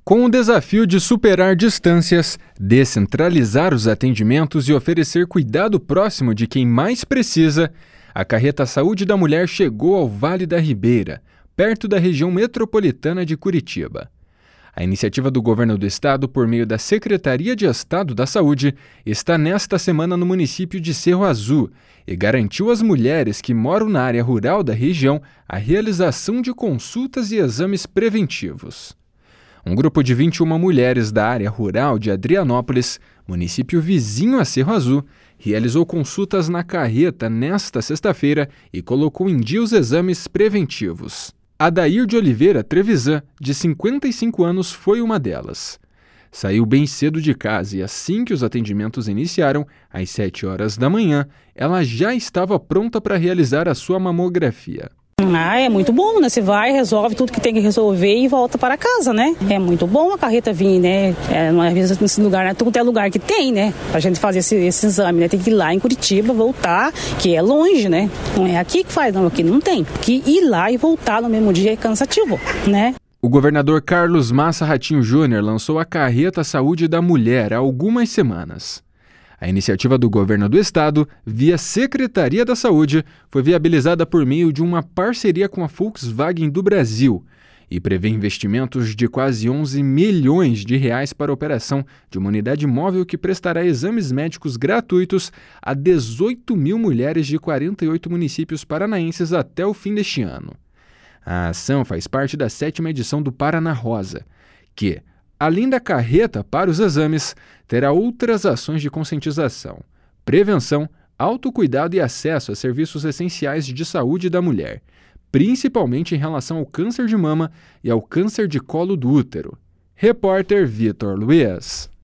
Com o desafio de superar distâncias, descentralizar os atendimentos e oferecer cuidado próximo de quem mais precisa, a Carreta Saúde da Mulher chegou ao Vale da Ribeira, perto da região metropolitana de Curitiba. A iniciativa do governo do estado, por meio da Secretaria de Estado da Saúde, está nesta semana no município de Cerro Azul e garantiu às mulheres que moram na área rural da região a realização de consultas e exames preventivos. Um grupo de 21 mulheres da área rural de Adrianópolis, município vizinho a Cerro Azul, realizou consultas na carreta nesta sexta-feira e colocou em dia os exames preventivos. Adair de Oliveira Trevisan, de 55 anos, foi uma delas. Saiu bem cedo de casa e assim que os atendimentos iniciaram, às 7 horas da manhã, ela já estava pronta para realizar a sua mamografia. É muito bom, né? Você vai, resolve tudo que tem que resolver e volta para casa, né? É muito bom a carreta vir, né? Às vezes nesse lugar, né? Tudo é lugar que tem, né? Pra gente fazer esse exame, né? Tem que ir lá em Curitiba, voltar, que é longe, né? Não é aqui que faz, não, aqui não tem. Que ir lá e voltar no mesmo dia é cansativo, né? O governador Carlos Massa Ratinho Júnior lançou a Carreta Saúde da Mulher há algumas semanas. A iniciativa do governo do estado, via Secretaria da Saúde, foi viabilizada por meio de uma parceria com a Volkswagen do Brasil e prevê investimentos de quase 11 milhões de reais para a operação de uma unidade móvel que prestará exames médicos gratuitos a 18 mil mulheres de 48 municípios paranaenses até o fim deste ano. A ação faz parte da 7ª edição do Paraná Rosa, que, além da carreta para os exames, terá outras ações de conscientização, prevenção, autocuidado e acesso a serviços essenciais de saúde da mulher, principalmente em relação ao câncer de mama e ao câncer de colo do útero. Repórter Vitor Luiz.